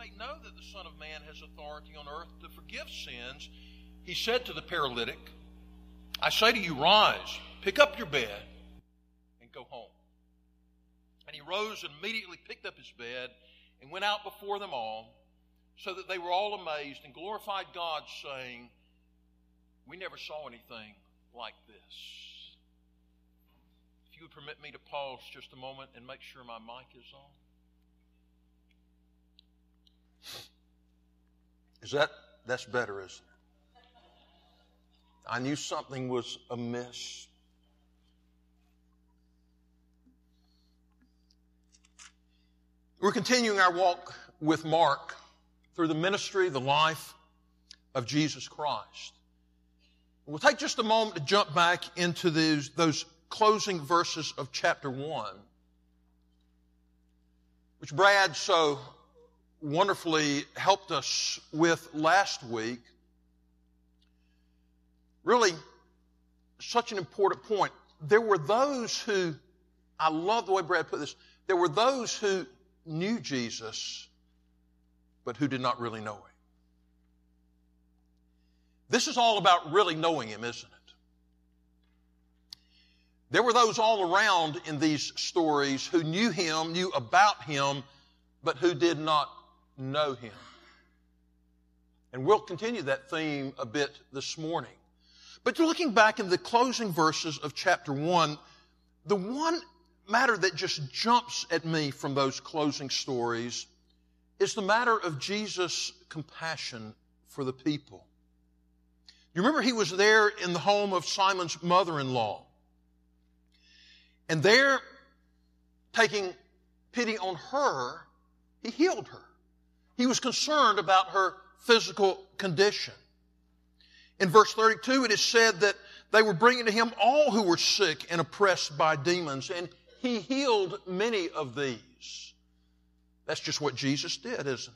may know that the Son of Man has authority on earth to forgive sins, he said to the paralytic, I say to you, rise, pick up your bed, and go home. And he rose and immediately picked up his bed and went out before them all, so that they were all amazed and glorified God, saying, we never saw anything like this. If you would permit me to pause just a moment and make sure my mic is on. That's better, isn't it? I knew something was amiss. We're continuing our walk with Mark through the ministry, the life of Jesus Christ. We'll take just a moment to jump back into those closing verses of chapter 1, which Brad so wonderfully helped us with last week. Really, such an important point. There were those who, I love the way Brad put this, there were those who knew Jesus, but who did not really know Him. This is all about really knowing Him, isn't it? There were those all around in these stories who knew Him, knew about Him, but who did not know Him. And we'll continue that theme a bit this morning. But looking back in the closing verses of chapter 1, the one matter that just jumps at me from those closing stories is the matter of Jesus' compassion for the people. You remember he was there in the home of Simon's mother-in-law. And there, taking pity on her, he healed her. He was concerned about her physical condition. In verse 32, it is said that they were bringing to him all who were sick and oppressed by demons, and he healed many of these. That's just what Jesus did, isn't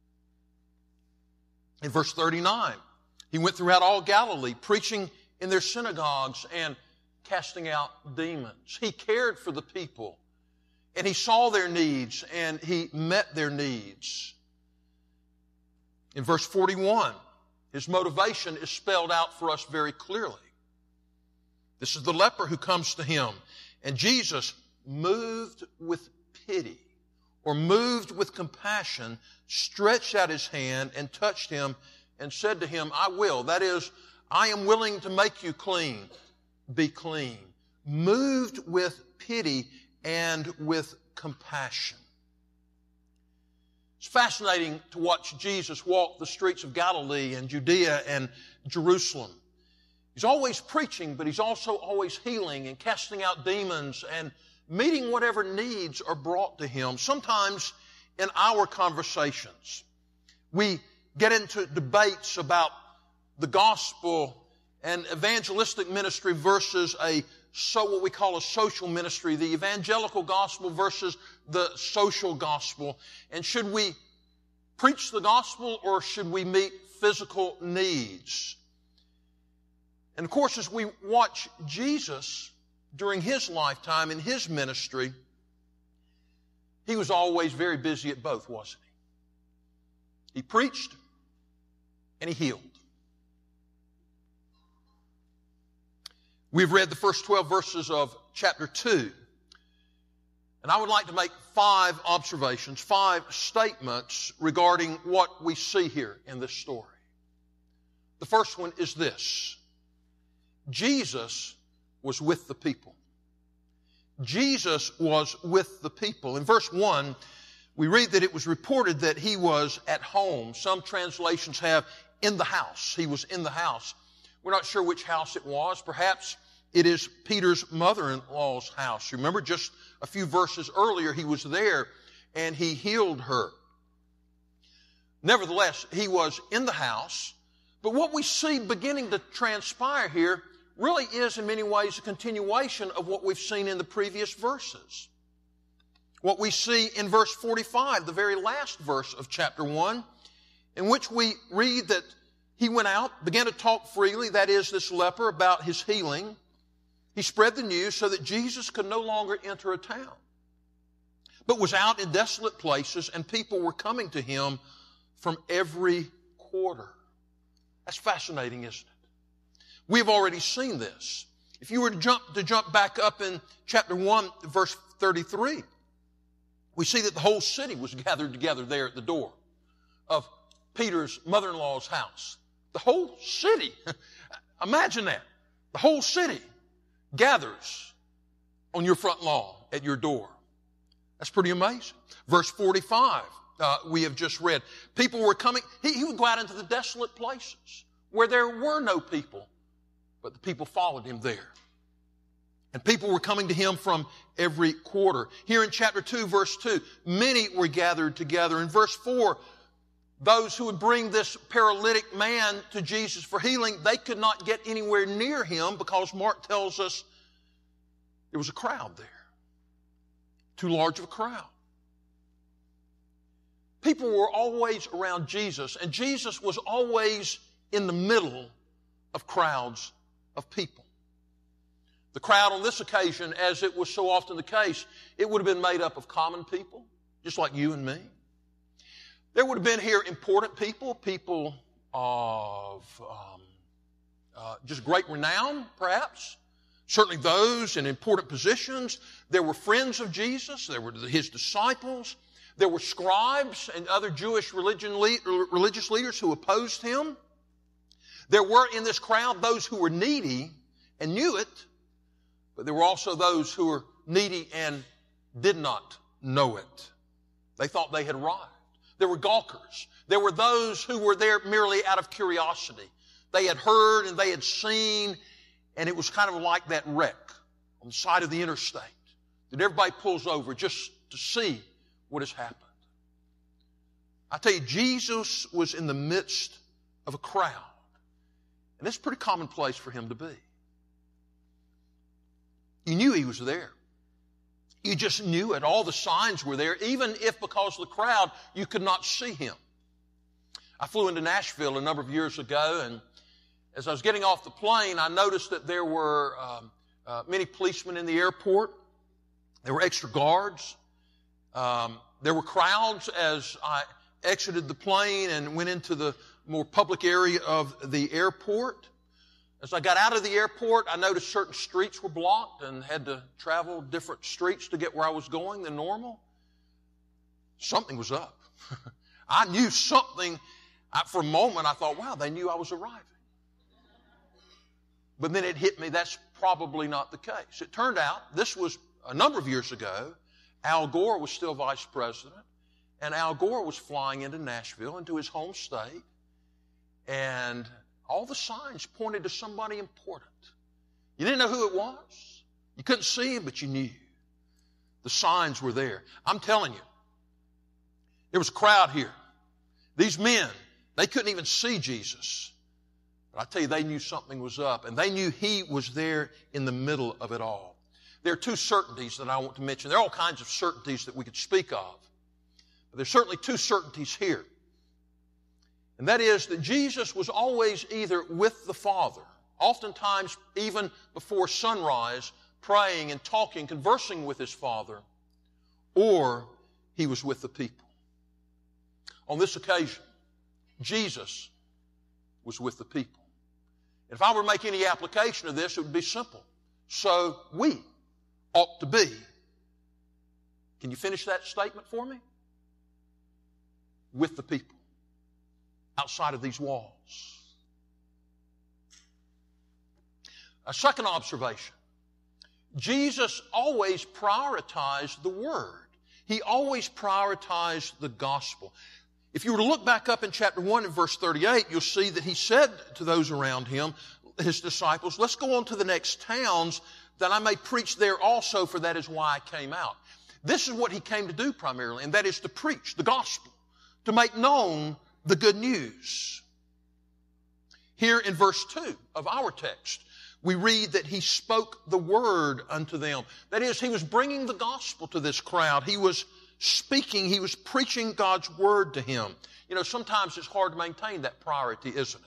it? In verse 39, he went throughout all Galilee, preaching in their synagogues and casting out demons. He cared for the people, and he saw their needs, and he met their needs. In verse 41, his motivation is spelled out for us very clearly. This is the leper who comes to him, and Jesus, moved with pity or moved with compassion, stretched out his hand and touched him and said to him, I will. That is, I am willing to make you clean. Be clean. Moved with pity and with compassion. It's fascinating to watch Jesus walk the streets of Galilee and Judea and Jerusalem. He's always preaching, but he's also always healing and casting out demons and meeting whatever needs are brought to him. Sometimes in our conversations, we get into debates about the gospel and evangelistic ministry versus what we call a social ministry, the evangelical gospel versus the social gospel. And should we preach the gospel or should we meet physical needs? And of course, as we watch Jesus during his lifetime in his ministry, he was always very busy at both, wasn't he? He preached and he healed. We've read the first 12 verses of chapter 2. And I would like to make 5 observations, 5 statements regarding what we see here in this story. The first one is this: Jesus was with the people. Jesus was with the people. In verse 1, we read that it was reported that he was at home. Some translations have in the house. He was in the house. We're not sure which house it was. Perhaps it is Peter's mother-in-law's house. Remember, just a few verses earlier, he was there and he healed her. Nevertheless, he was in the house. But what we see beginning to transpire here really is in many ways a continuation of what we've seen in the previous verses. What we see in verse 45, the very last verse of chapter 1, in which we read that he went out, began to talk freely, that is, this leper, about his healing. He spread the news so that Jesus could no longer enter a town. but was out in desolate places, and people were coming to him from every quarter. That's fascinating, isn't it? We've already seen this. If you were to jump back up in chapter 1, verse 33, we see that the whole city was gathered together there at the door of Peter's mother-in-law's house. The whole city. Imagine that. The whole city gathers on your front lawn at your door. That's pretty amazing. Verse 45, we have just read. People were coming. He would go out into the desolate places where there were no people, but the people followed him there. And people were coming to him from every quarter. Here in chapter 2, verse 2, many were gathered together. In verse 4, those who would bring this paralytic man to Jesus for healing, they could not get anywhere near him because Mark tells us there was a crowd there. Too large of a crowd. People were always around Jesus, and Jesus was always in the middle of crowds of people. The crowd on this occasion, as it was so often the case, it would have been made up of common people, just like you and me. There would have been here important people, people of just great renown, perhaps. Certainly those in important positions. There were friends of Jesus. There were his disciples. There were scribes and other Jewish religious leaders who opposed him. There were in this crowd those who were needy and knew it, but there were also those who were needy and did not know it. They thought they had arrived. There were gawkers. There were those who were there merely out of curiosity. They had heard and they had seen, and it was kind of like that wreck on the side of the interstate that everybody pulls over just to see what has happened. I tell you, Jesus was in the midst of a crowd, and it's a pretty commonplace for him to be. You knew he was there. You just knew it. All the signs were there, even if because of the crowd you could not see him. I flew into Nashville a number of years ago, and as I was getting off the plane, I noticed that there were many policemen in the airport. There were extra guards. There were crowds as I exited the plane and went into the more public area of the airport. As I got out of the airport, I noticed certain streets were blocked and had to travel different streets to get where I was going than normal. Something was up. I knew something. For a moment, I thought, wow, they knew I was arriving. But then it hit me, that's probably not the case. It turned out, this was a number of years ago, Al Gore was still vice president, and Al Gore was flying into Nashville, into his home state, and all the signs pointed to somebody important. You didn't know who it was. You couldn't see him, but you knew. The signs were there. I'm telling you, there was a crowd here. These men, they couldn't even see Jesus. But I tell you, they knew something was up, and they knew he was there in the middle of it all. There are two certainties that I want to mention. There are all kinds of certainties that we could speak of. But there's certainly two certainties here. And that is that Jesus was always either with the Father, oftentimes even before sunrise, praying and talking, conversing with his Father, or he was with the people. On this occasion, Jesus was with the people. And if I were to make any application of this, it would be simple. So we ought to be. Can you finish that statement for me? With the people. Outside of these walls. A second observation. Jesus always prioritized the Word. He always prioritized the gospel. If you were to look back up in chapter 1 and verse 38, you'll see that he said to those around him, his disciples, let's go on to the next towns that I may preach there also, for that is why I came out. This is what he came to do primarily, and that is to preach the gospel, to make known the good news. Here in verse 2 of our text, we read that he spoke the word unto them. That is, he was bringing the gospel to this crowd. He was speaking, he was preaching God's word to him. You know, sometimes it's hard to maintain that priority, isn't it?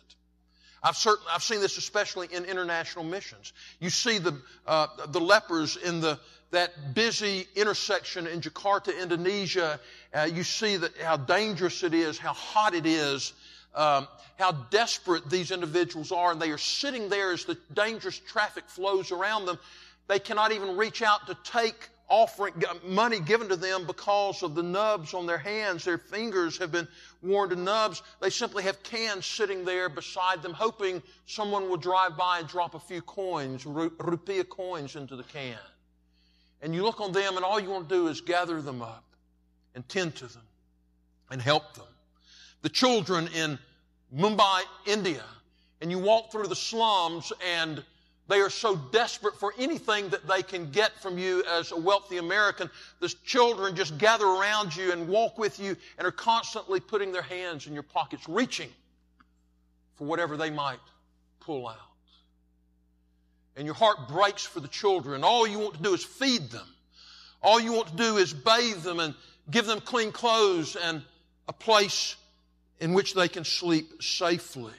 I've seen this especially in international missions. You see the lepers in the that busy intersection in Jakarta, Indonesia, you see how dangerous it is, how hot it is, how desperate these individuals are, and they are sitting there as the dangerous traffic flows around them. They cannot even reach out to take money given to them because of the nubs on their hands. Their fingers have been worn to nubs. They simply have cans sitting there beside them, hoping someone will drive by and drop a few coins, rupiah coins, into the can. And you look on them, and all you want to do is gather them up and tend to them and help them. The children in Mumbai, India, and you walk through the slums, and they are so desperate for anything that they can get from you as a wealthy American. The children just gather around you and walk with you and are constantly putting their hands in your pockets, reaching for whatever they might pull out. And your heart breaks for the children. All you want to do is feed them. All you want to do is bathe them and give them clean clothes and a place in which they can sleep safely.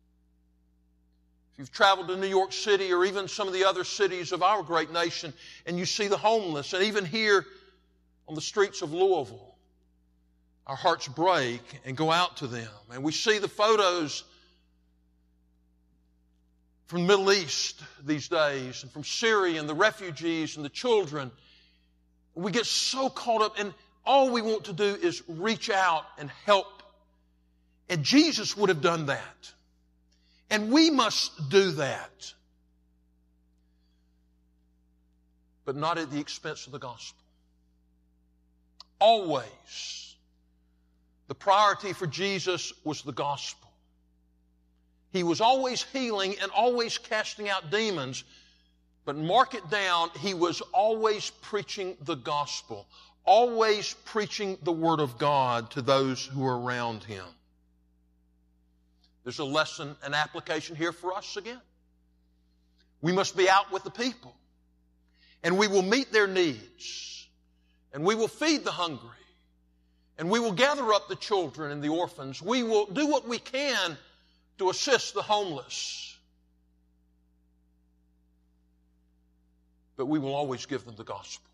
If you've traveled to New York City or even some of the other cities of our great nation, and you see the homeless, and even here on the streets of Louisville, our hearts break and go out to them. And we see the photos from the Middle East these days, and from Syria, and the refugees and the children. We get so caught up, and all we want to do is reach out and help. And Jesus would have done that. And we must do that. But not at the expense of the gospel. Always, the priority for Jesus was the gospel. He was always healing and always casting out demons. But mark it down, he was always preaching the gospel. Always preaching the Word of God to those who are around him. There's a lesson, an application here for us again. We must be out with the people. And we will meet their needs. And we will feed the hungry. And we will gather up the children and the orphans. We will do what we can to assist the homeless. But we will always give them the gospel.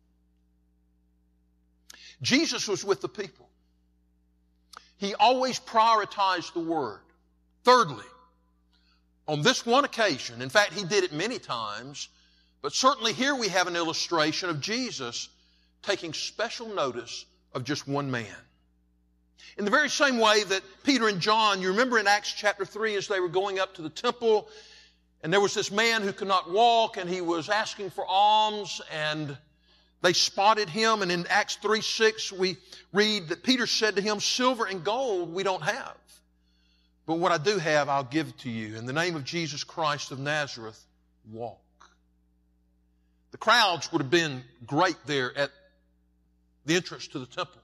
Jesus was with the people. He always prioritized the Word. Thirdly, on this one occasion, in fact, he did it many times, but certainly here we have an illustration of Jesus taking special notice of just one man. In the very same way that Peter and John, you remember in Acts chapter 3 as they were going up to the temple, and there was this man who could not walk, and he was asking for alms, and they spotted him. And in Acts 3:6 we read that Peter said to him, "Silver and gold we don't have, but what I do have I'll give to you. In the name of Jesus Christ of Nazareth, walk." The crowds would have been great there at the entrance to the temple.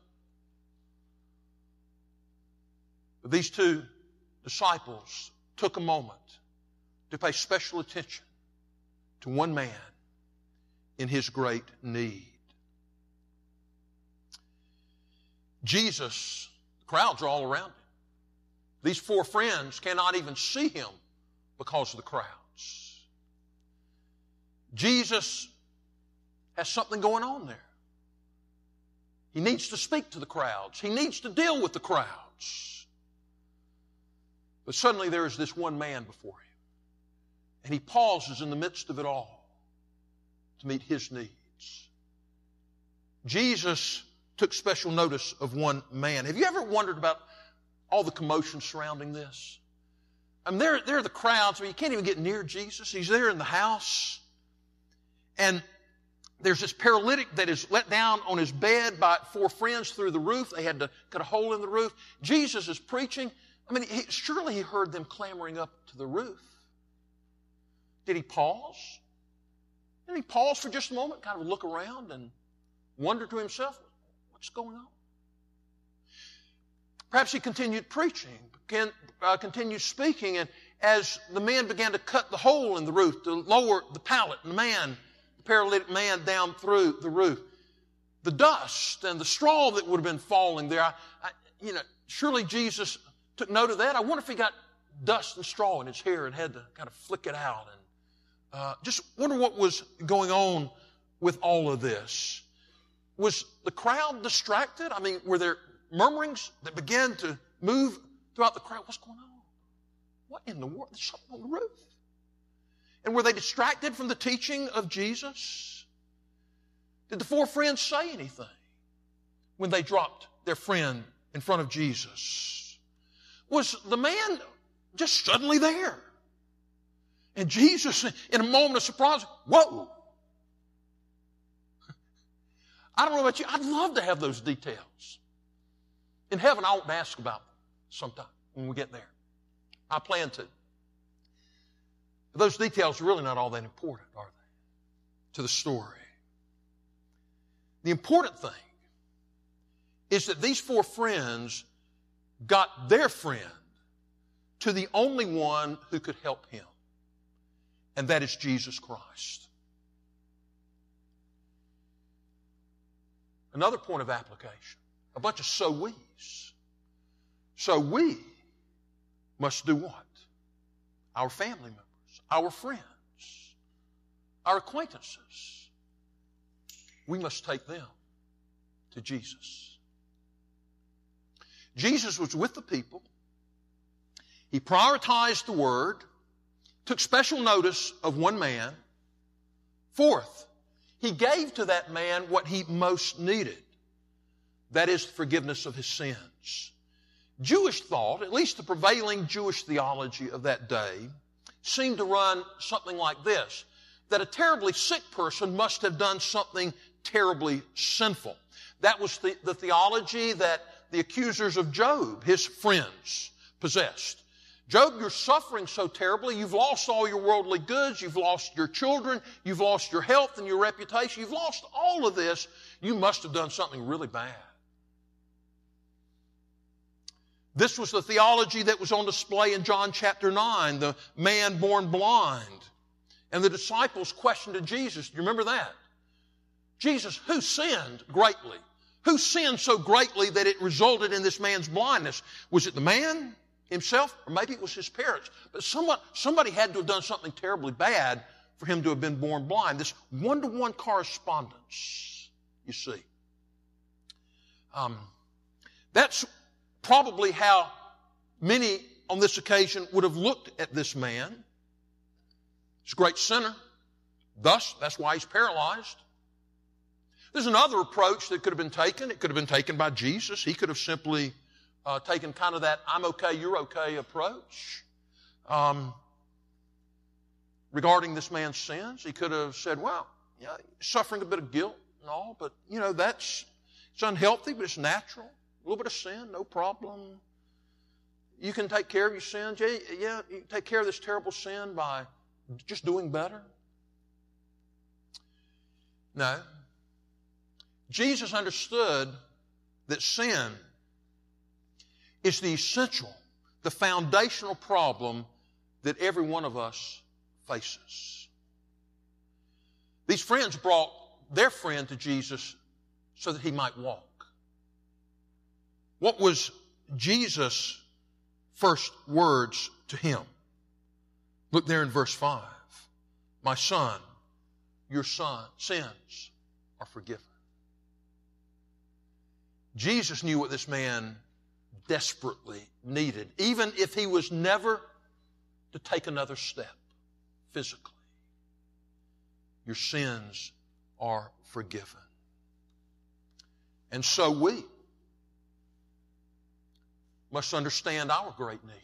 But these two disciples took a moment to pay special attention to one man in his great need. Jesus, the crowds are all around him. These four friends cannot even see him because of the crowds. Jesus has something going on there. He needs to speak to the crowds. He needs to deal with the crowds. But suddenly there is this one man before him. And he pauses in the midst of it all to meet his needs. Jesus took special notice of one man. Have you ever wondered about all the commotion surrounding this? I mean, there are the crowds. I mean, you can't even get near Jesus. He's there in the house. And there's this paralytic that is let down on his bed by four friends through the roof. They had to cut a hole in the roof. Jesus is preaching. I mean, surely he heard them clamoring up to the roof. Did he pause? Did he pause for just a moment, kind of look around and wonder to himself, what's going on? Perhaps he continued preaching, continued speaking, and as the men began to cut the hole in the roof to lower the pallet and the paralytic man down through the roof, the dust and the straw that would have been falling there, surely Jesus took note of that. I wonder if he got dust and straw in his hair and had to kind of flick it out, and just wonder what was going on with all of this? Was the crowd distracted? I mean, were there murmurings that began to move throughout the crowd? What's going on? What in the world? There's something on the roof. And were they distracted from the teaching of Jesus? Did the four friends say anything when they dropped their friend in front of Jesus? Was the man just suddenly there? And Jesus, in a moment of surprise, whoa! I don't know about you, I'd love to have those details. In heaven, I want to ask about them sometime when we get there. I plan to. But those details are really not all that important, are they, to the story? The important thing is that these four friends got their friend to the only one who could help him, and that is Jesus Christ. Another point of application, a bunch of so we's. So we must do what? Our family members, our friends, our acquaintances, we must take them to Jesus. Jesus was with the people. He prioritized the Word, took special notice of one man. Fourth, He gave to that man what he most needed. That is the forgiveness of his sins. Jewish thought, at least the prevailing Jewish theology of that day, seemed to run something like this, that a terribly sick person must have done something terribly sinful. That was the theology that the accusers of Job, his friends, possessed. Job, you're suffering so terribly. You've lost all your worldly goods. You've lost your children. You've lost your health and your reputation. You've lost all of this. You must have done something really bad. This was the theology that was on display in John chapter 9, the man born blind. And the disciples questioned to Jesus. Do you remember that? Jesus, who sinned greatly? Who sinned so greatly that it resulted in this man's blindness? Was it the man himself, or maybe it was his parents? But somebody had to have done something terribly bad for him to have been born blind. This one-to-one correspondence, you see. That's probably how many on this occasion would have looked at this man. He's a great sinner. Thus, that's why he's paralyzed. There's another approach that could have been taken. It could have been taken by Jesus. He could have simply taken kind of that I'm okay, you're okay approach regarding this man's sins. He could have said, well, yeah, suffering a bit of guilt and all, but, it's unhealthy, but it's natural. A little bit of sin, no problem. You can take care of your sins. Yeah, you can take care of this terrible sin by just doing better. No. Jesus understood that sin is the essential, the foundational problem that every one of us faces. These friends brought their friend to Jesus so that he might walk. What was Jesus' first words to him? Look there in verse 5. My son, your sins are forgiven. Jesus knew what this man desperately needed, even if he was never to take another step physically. Your sins are forgiven. And so we must understand our great need.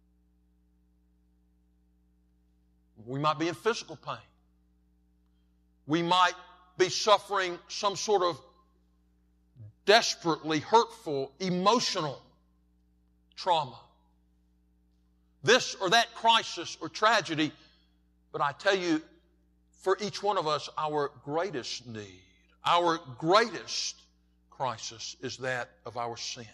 We might be in physical pain. We might be suffering some sort of desperately hurtful, emotional trauma. This or that crisis or tragedy. But I tell you, for each one of us, our greatest need, our greatest crisis is that of our sin.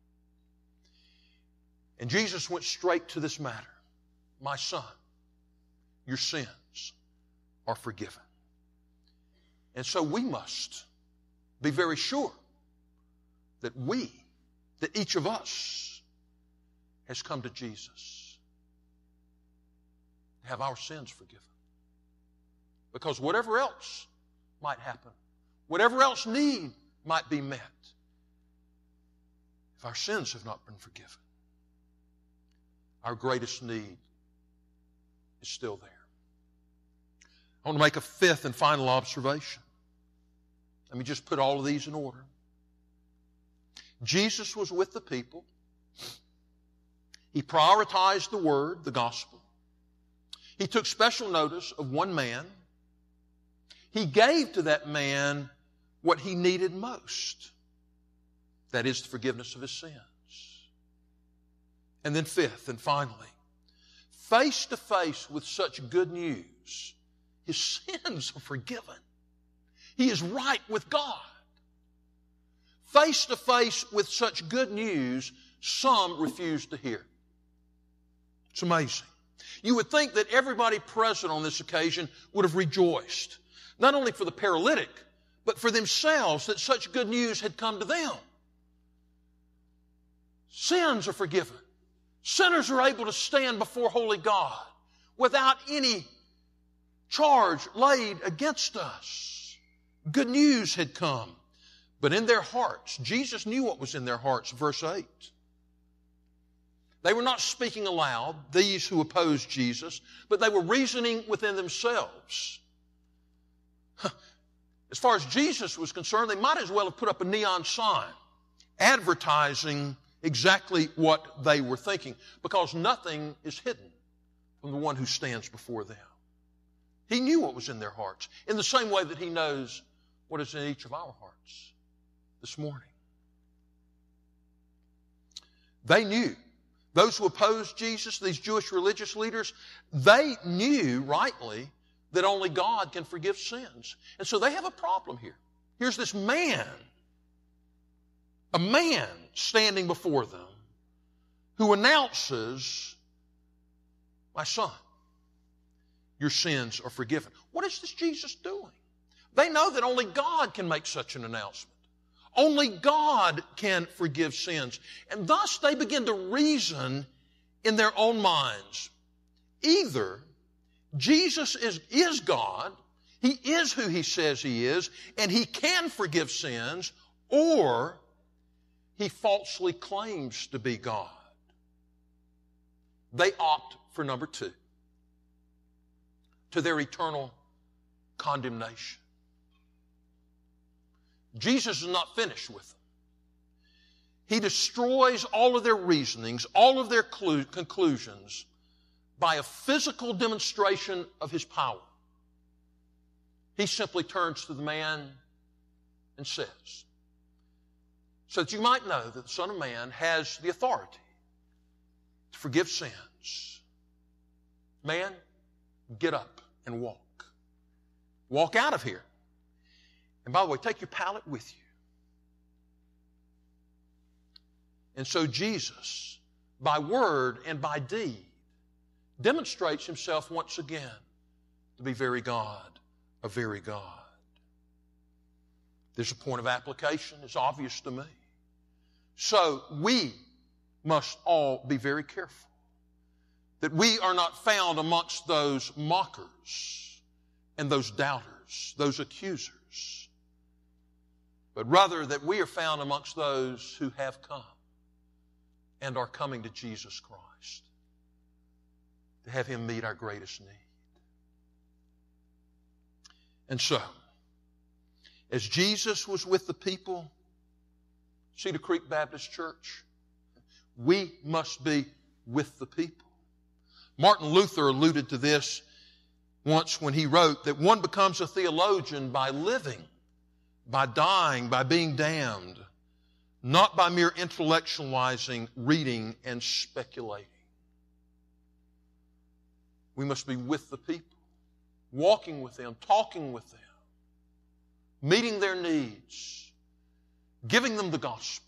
And Jesus went straight to this matter. My son, your sins are forgiven. And so we must be very sure that each of us has come to Jesus to have our sins forgiven. Because whatever else might happen, whatever else need might be met, if our sins have not been forgiven, our greatest need is still there. I want to make a fifth and final observation. Let me just put all of these in order. Jesus was with the people. He prioritized the Word, the gospel. He took special notice of one man. He gave to that man what he needed most. That is the forgiveness of his sins. And then fifth and finally, face to face with such good news, his sins are forgiven. He is right with God. Face to face with such good news, some refuse to hear. It's amazing. You would think that everybody present on this occasion would have rejoiced, not only for the paralytic, but for themselves, that such good news had come to them. Sins are forgiven. Sinners are able to stand before holy God without any charge laid against us. Good news had come. But in their hearts, Jesus knew what was in their hearts, verse 8. They were not speaking aloud, these who opposed Jesus, but they were reasoning within themselves. As far as Jesus was concerned, they might as well have put up a neon sign advertising exactly what they were thinking, because nothing is hidden from the one who stands before them. He knew what was in their hearts, in the same way that He knows what is in each of our hearts this morning. They knew. Those who opposed Jesus, these Jewish religious leaders, they knew rightly that only God can forgive sins. And so they have a problem here. Here's this man, a man standing before them who announces, my son, your sins are forgiven. What is this Jesus doing? They know that only God can make such an announcement. Only God can forgive sins. And thus they begin to reason in their own minds. Either Jesus is God, He is who He says He is, and He can forgive sins, or He falsely claims to be God. They opt for number two, to their eternal condemnation. Jesus is not finished with them. He destroys all of their reasonings, all of their conclusions, by a physical demonstration of His power. He simply turns to the man and says, so that you might know that the Son of Man has the authority to forgive sins. Man, get up and walk. Walk out of here. And by the way, take your pallet with you. And so Jesus, by word and by deed, demonstrates Himself once again to be very God, a very God. There's a point of application. It's obvious to me. So we must all be very careful that we are not found amongst those mockers and those doubters, those accusers, but rather that we are found amongst those who have come and are coming to Jesus Christ to have Him meet our greatest need. And so, as Jesus was with the people, Cedar Creek Baptist Church, we must be with the people. Martin Luther alluded to this once when he wrote that one becomes a theologian by living, by dying, by being damned, not by mere intellectualizing, reading, and speculating. We must be with the people, walking with them, talking with them, meeting their needs, giving them the gospel.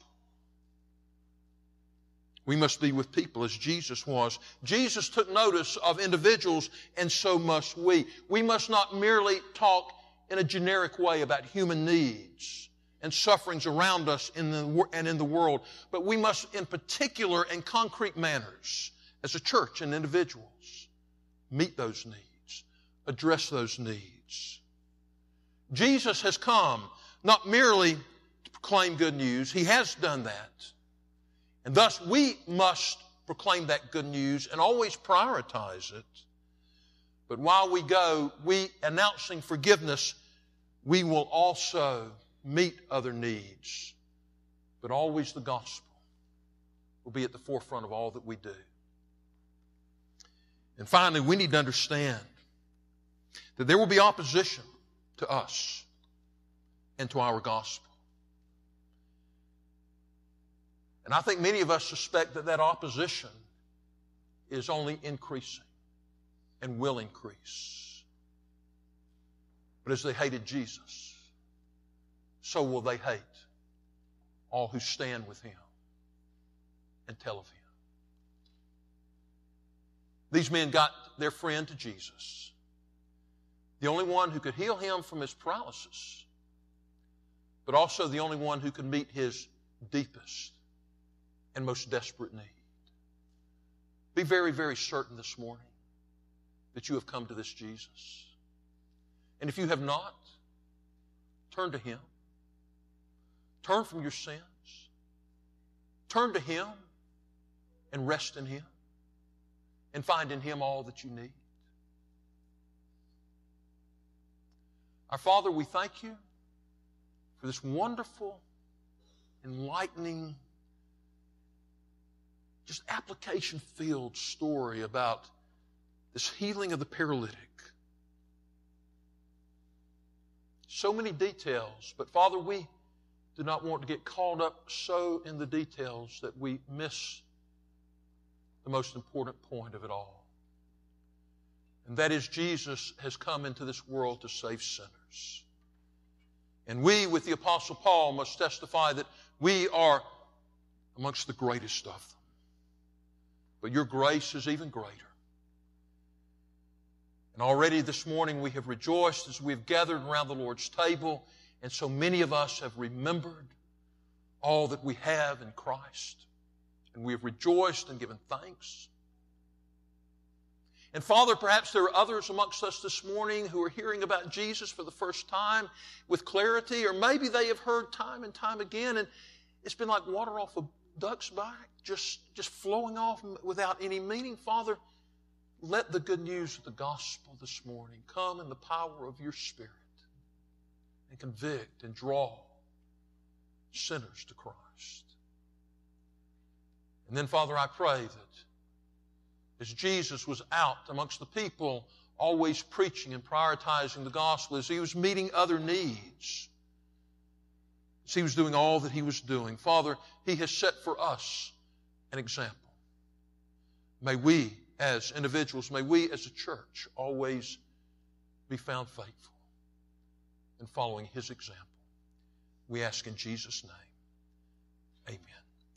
We must be with people as Jesus was. Jesus took notice of individuals, and so must we. We must not merely talk in a generic way about human needs and sufferings around us and in the world, but we must, in particular and concrete manners, as a church and individuals, meet those needs, address those needs. Jesus has come not merely to proclaim good news. He has done that. And thus we must proclaim that good news and always prioritize it. But while we go, announcing forgiveness, we will also meet other needs. But always the gospel will be at the forefront of all that we do. And finally, we need to understand that there will be opposition to us and to our gospel. And I think many of us suspect that that opposition is only increasing and will increase. But as they hated Jesus, so will they hate all who stand with Him and tell of Him. These men got their friend to Jesus, the only one who could heal him from his paralysis, but also the only one who could meet his deepest and most desperate need. Be very, very certain this morning that you have come to this Jesus. And if you have not, turn to Him. Turn from your sins. Turn to Him and rest in Him and find in Him all that you need. Our Father, we thank You for this wonderful, enlightening, just application-filled story about this healing of the paralytic. So many details, but Father, we do not want to get caught up so in the details that we miss the most important point of it all. And that is, Jesus has come into this world to save sinners. And we, with the Apostle Paul, must testify that we are amongst the greatest of them. But Your grace is even greater. And already this morning we have rejoiced as we have gathered around the Lord's table, and so many of us have remembered all that we have in Christ. And we have rejoiced and given thanks. And Father, perhaps there are others amongst us this morning who are hearing about Jesus for the first time with clarity, or maybe they have heard time and time again, and it's been like water off a duck's back, just flowing off without any meaning. Father, let the good news of the gospel this morning come in the power of Your Spirit and convict and draw sinners to Christ. And then, Father, I pray that as Jesus was out amongst the people, always preaching and prioritizing the gospel, as He was meeting other needs, as He was doing all that He was doing, Father, He has set for us an example. May we as individuals, may we as a church always be found faithful in following His example. We ask in Jesus' name. Amen.